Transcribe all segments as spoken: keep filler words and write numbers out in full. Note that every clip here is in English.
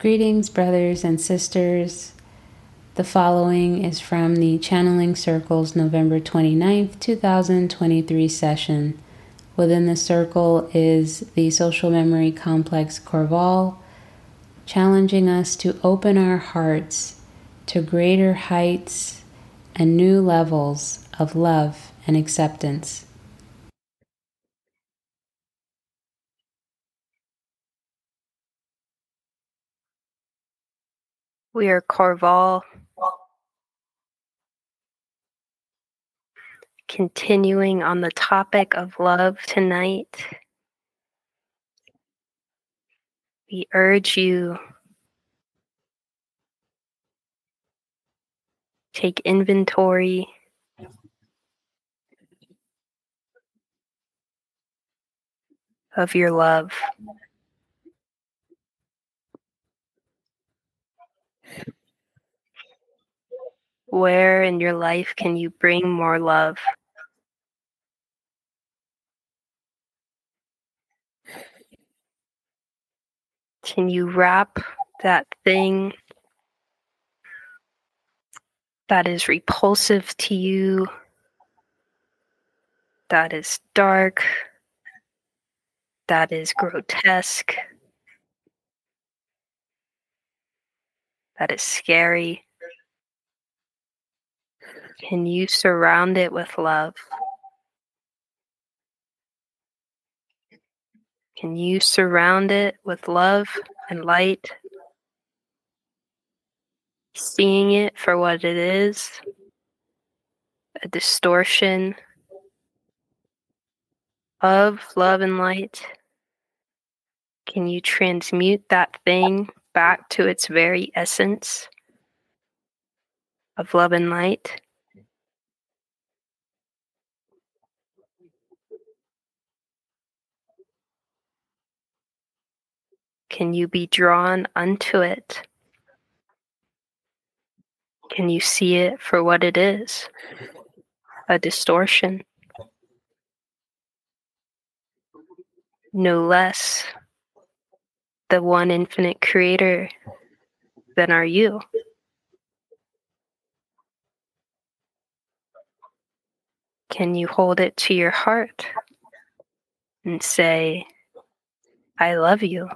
Greetings, brothers and sisters. The following is from the Channeling Circle's November twenty-ninth, twenty twenty-three session. Within the circle is the Social Memory Complex Corval, challenging us to open our hearts to greater heights and new levels of love and acceptance. We are Corval, continuing on the topic of love tonight. We urge you take inventory of your love. Where in your life can you bring more love? Can you wrap that thing that is repulsive to you, that is dark, that is grotesque, that is scary? Can you surround it with love? Can you surround it with love and light, seeing it for what it is, a distortion of love and light? Can you transmute that thing back to its very essence of love and light? Can you be drawn unto it? Can you see it for what it is? A distortion. No less the one infinite creator than are you. Can you hold it to your heart and say, I love you?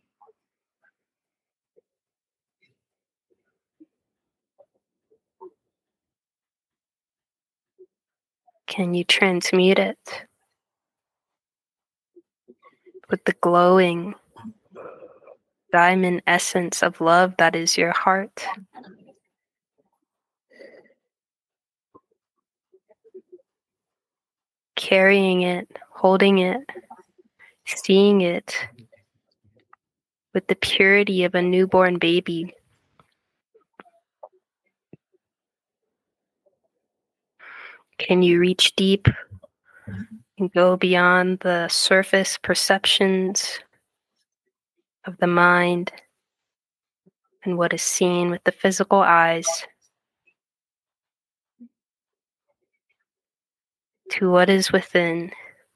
Can you transmute it with the glowing diamond essence of love that is your heart? Carrying it, holding it, seeing it with the purity of a newborn baby. Can you reach deep and go beyond the surface perceptions of the mind and what is seen with the physical eyes to what is within,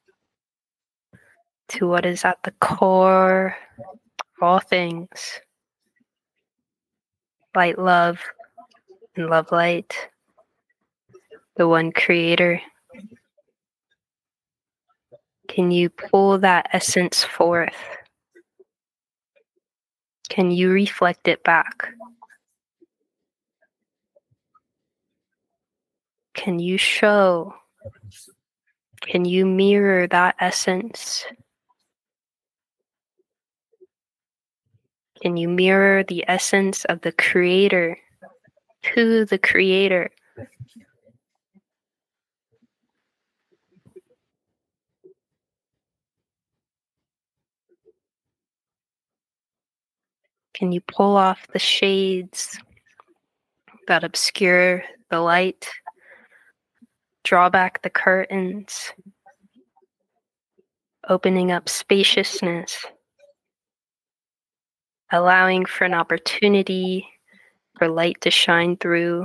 to what is at the core of all things, light love and love light, the one creator? Can you pull that essence forth? Can you reflect it back? Can you show? Can you mirror that essence? Can you mirror the essence of the creator to the creator? Can you pull off the shades that obscure the light? Draw back the curtains, opening up spaciousness, allowing for an opportunity for light to shine through.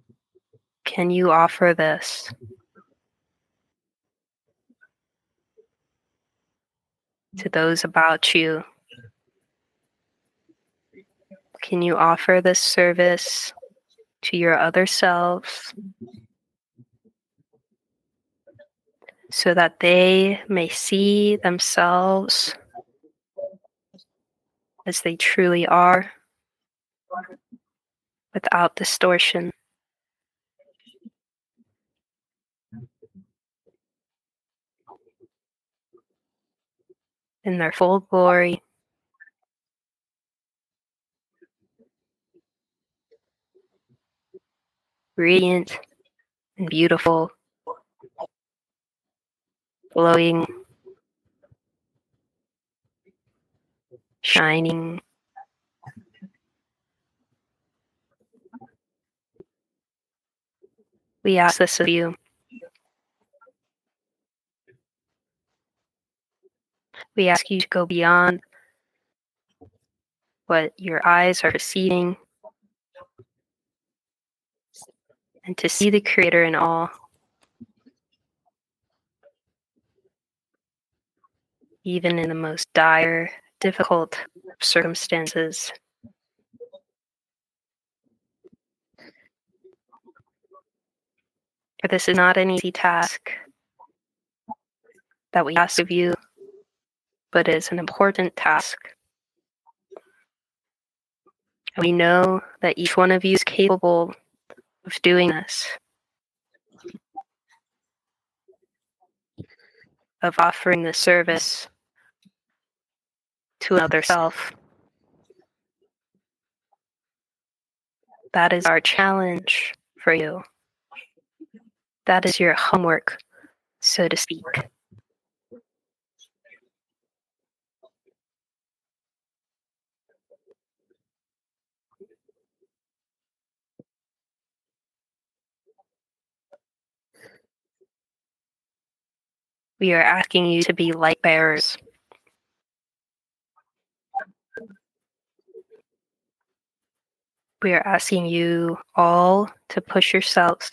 Can you offer this? to those about you. Can you offer this service to your other selves so that they may see themselves as they truly are without distortion? In their full glory, radiant and beautiful, glowing, shining. We ask this of you. We ask you to go beyond what your eyes are perceiving and to see the Creator in all, even in the most dire, difficult circumstances. For this is not an easy task that we ask of you, but is an important task. And we know that each one of you is capable of doing this, of offering this service to another self. That is our challenge for you. That is your homework, so to speak. We are asking you to be light bearers. We are asking you all to push yourselves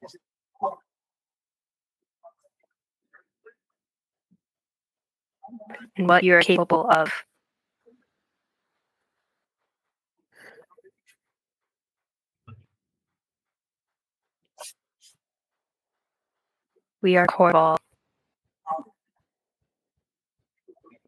in what you are capable of. We are Korval.